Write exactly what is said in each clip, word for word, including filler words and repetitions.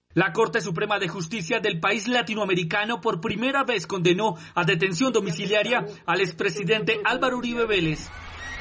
La Corte Suprema de Justicia del país latinoamericano por primera vez condenó a detención domiciliaria al expresidente Álvaro Uribe Vélez.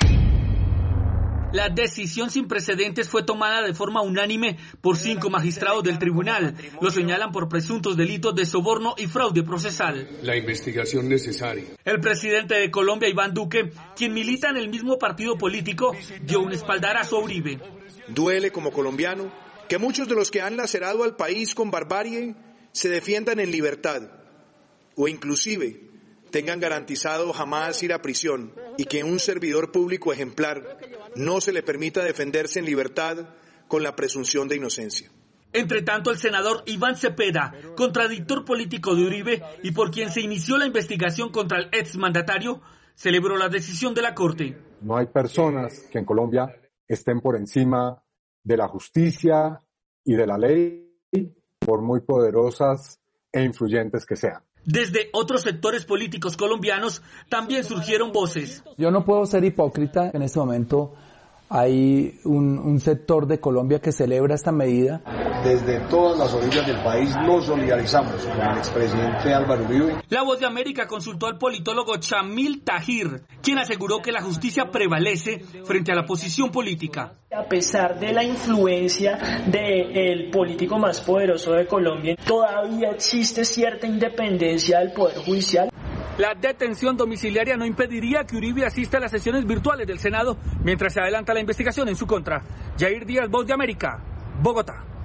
La decisión sin precedentes fue tomada de forma unánime por cinco magistrados del tribunal. Lo señalan por presuntos delitos de soborno y fraude procesal. La investigación necesaria. El presidente de Colombia, Iván Duque, quien milita en el mismo partido político, dio un espaldarazo a Uribe. Duele como colombiano que muchos de los que han lacerado al país con barbarie se defiendan en libertad o inclusive tengan garantizado jamás ir a prisión y que un servidor público ejemplar no se le permita defenderse en libertad con la presunción de inocencia. Entre tanto, el senador Iván Cepeda, contradictor político de Uribe y por quien se inició la investigación contra el exmandatario, celebró la decisión de la Corte. No hay personas que en Colombia estén por encima de la justicia y de la ley, por muy poderosas e influyentes que sean. Desde otros sectores políticos colombianos también surgieron voces. Yo no puedo ser hipócrita. En este momento hay un, un sector de Colombia que celebra esta medida. Desde todas las orillas del país nos solidarizamos con el expresidente Álvaro Uribe. La Voz de América consultó al politólogo Chamil Tahir, quien aseguró que la justicia prevalece frente a la posición política. A pesar de la influencia del político más poderoso de Colombia, todavía existe cierta independencia del Poder Judicial. La detención domiciliaria no impediría que Uribe asista a las sesiones virtuales del Senado mientras se adelanta la investigación en su contra. Yair Díaz, Voz de América, Bogotá.